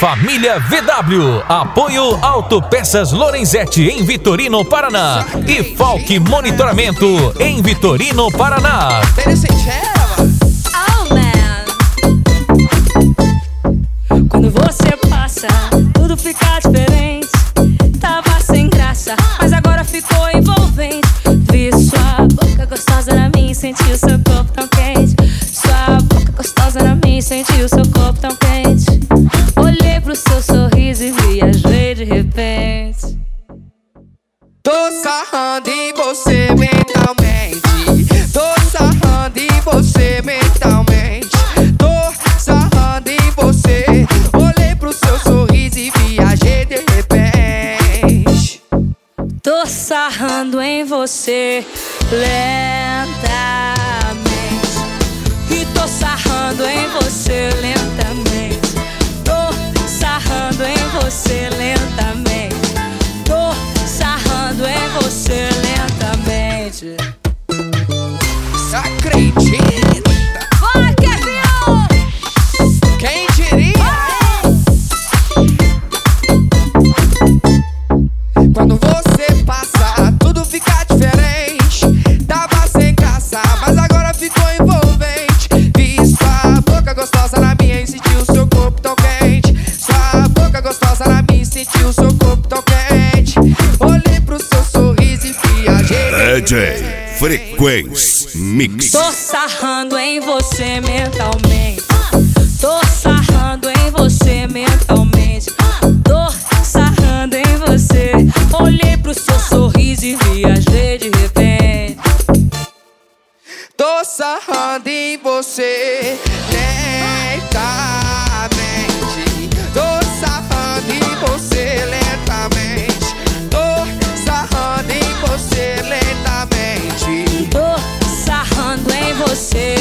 Família VW, apoio Autopeças Lorenzetti em Vitorino, Paraná e Falk Monitoramento em Vitorino, Paraná. Oh man, quando você passa, tudo fica diferente. Tava sem graça, mas agora ficou envolvente. Vi sua boca gostosa na minha e senti o seu corpo tão quente. Sua boca gostosa na minha e senti o seu corpo tão quente. Olhei pro seu sorriso e viajei de repente. Tô sarrando em você mentalmente. Tô sarrando em você mentalmente. Tô sarrando em você. Olhei pro seu sorriso e viajei de repente. Tô sarrando em você lentamente. E tô sarrando em você lentamente. Tô sarrando em você lentamente. Tô sarrando em você lentamente. Acredita? Vai, Kevinho! Quem diria? Quando você passa, tudo fica diferente. Tava sem graça, mas agora ficou envolvente. Vi sua boca gostosa na minha e senti o seu corpo tão quente. Sua boca gostosa na minha e senti o seu corpo tão quente. Olhei pro seu sorriso e viajei. DJ Frequência Mix. Tô sarrando em você mentalmente. Tô sarrando em você mentalmente. Tô sarrando em você. Olhei pro seu sorriso e viajei de repente. Tô sarrando em você lentamente. Tô sarrando em você lentamente. Tô sarrando em você lentamente. Tô sarrando em você